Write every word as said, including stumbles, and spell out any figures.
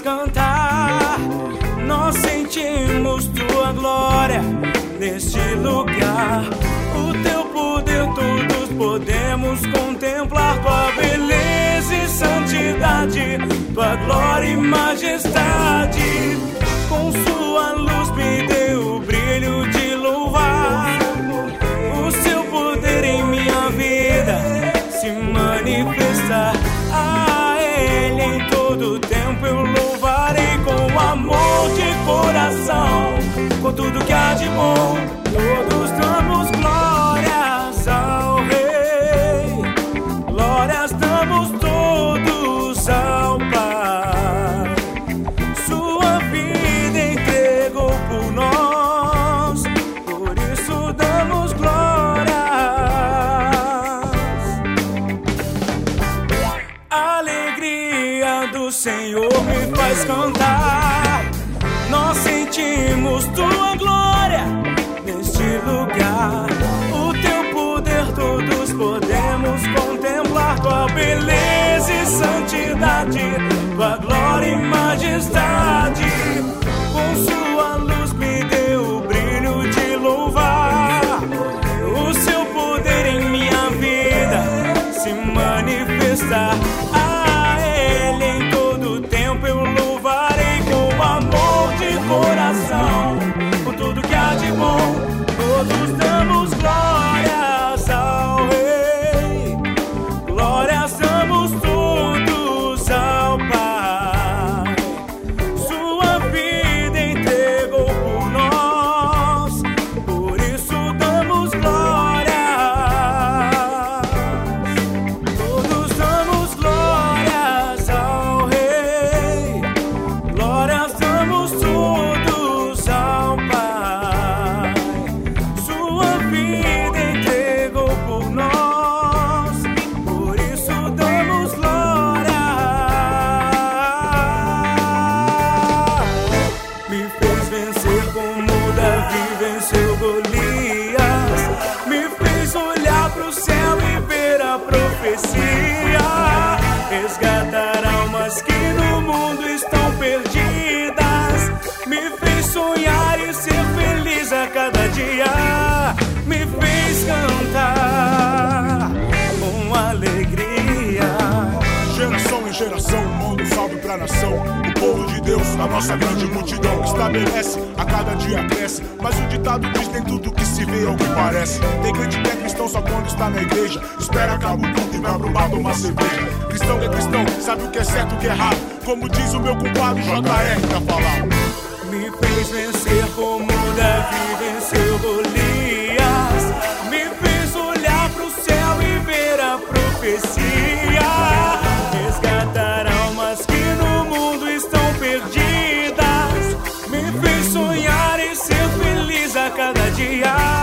cantar. Nós sentimos tua glória neste lugar. O teu poder todos podemos contemplar. Tua beleza e santidade, tua glória e majestade. Com sua luz me deu o brilho de louvar. O seu poder em minha vida se manifestar. A Ele em todo tempo eu louvarei com amor de coração, com tudo que há de bom. Todos damos glórias ao Rei, glórias damos todos ao Pai. Sua vida entregou por nós, por isso damos glórias. A alegria do Senhor me faz cantar. Nós sentimos tua glória neste lugar. O teu poder todos podemos contemplar. Tua beleza e santidade, tua glória e majestade. Com sua luz me deu o brilho de louvar. O seu poder em minha vida se manifestar. A Ele em todo tempo eu louvarei com amor de coração, com tudo que há de bom. Todos damos glórias ao Rei, glórias damos todos ao Pai. Sua vida entregou por nós, por isso damos glórias. Todos damos glórias ao Rei, glórias damos todos ao Pai. Sua vida entregou por nós, por isso damos glória. Me fez vencer como Davi venceu Golias. Me fez olhar pro céu e ver a profecia. Resgatar almas que no mundo estão perdidas. Me fez sonhar e ser feliz a cada dia. Me fez cantar com alegria. Geração em geração, manda um salve pra nação. O povo de Deus, a nossa grande multidão, estabelece, a cada dia cresce. Mas o ditado diz, nem tudo que se vê é o que parece. Tem crente que é cristão só quando está na igreja. Espera acaba o culto e vai pro bar tomar cerveja. Cristão que é cristão, sabe o que é certo e o que é errado. Como diz o meu compadre J R pra falar. Me fez vencer como Davi venceu Golias. Me fez olhar pro céu e ver a profecia. Resgatar almas que no mundo estão perdidas. Me fez sonhar e ser feliz a cada dia.